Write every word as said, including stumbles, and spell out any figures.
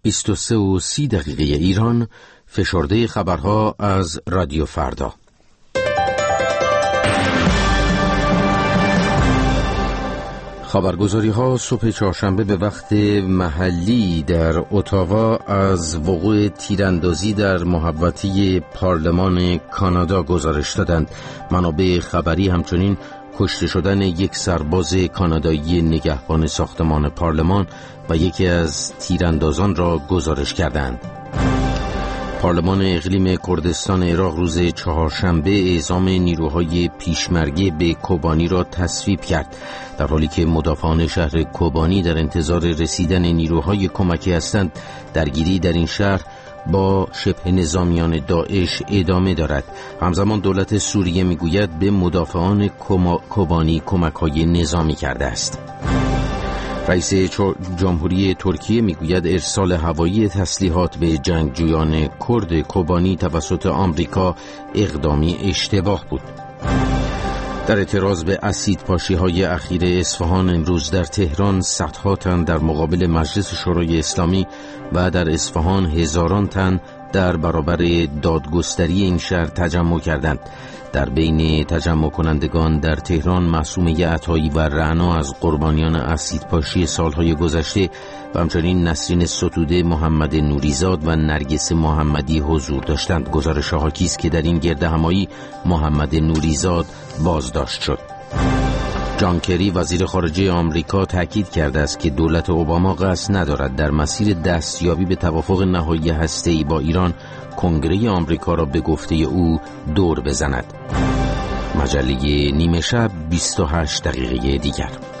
بیست و سه و سی دقیقه ایران، فشرده خبرها از رادیو فردا. خبرگزاری ها صبح چهارشنبه به وقت محلی در اتاوا از وقوع تیراندازی در محوطه پارلمان کانادا گزارش دادند. منابع خبری همچنین کشته شدن یک سرباز کانادایی نگهبان ساختمان پارلمان و یکی از تیراندازان را گزارش کردند. پارلمان اقلیم کردستان عراق روز چهارشنبه اعزام نیروهای پیشمرگه به کوبانی را تصویب کرد، در حالی که مدافعان شهر کوبانی در انتظار رسیدن نیروهای کمکی هستند. درگیری در این شهر با شبه نظامیان داعش ادامه دارد. همزمان دولت سوریه میگوید به مدافعان کوبانی کمک‌های نظامی کرده است. رئیس جمهوری ترکیه میگوید ارسال هوایی تسلیحات به جنگجویان کرد کوبانی توسط آمریکا اقدامی اشتباه بود. در اعتراض به اسیدپاشی‌های اخیر اصفهان، امروز در تهران صدها تن در مقابل مجلس شورای اسلامی و در اصفهان هزاران تن در برابر دادگستری این شهر تجمع کردند. در بین تجمع کنندگان در تهران معصومه عطایی و رعنا از قربانیان اسیدپاشی سالهای گذشته و همچنین نسرین ستوده، محمد نوریزاد و نرگس محمدی حضور داشتند. گزارش حاکی است که در این گردهمایی محمد نوریزاد بازداشت شد. جان کری وزیر خارجه آمریکا تاکید کرده است که دولت اوباما قصد ندارد در مسیر دستیابی به توافق نهایی هسته‌ای با ایران کنگره آمریکا را به گفته او دور بزند. مجله نیمه شب بیست و هشت دقیقه دیگر.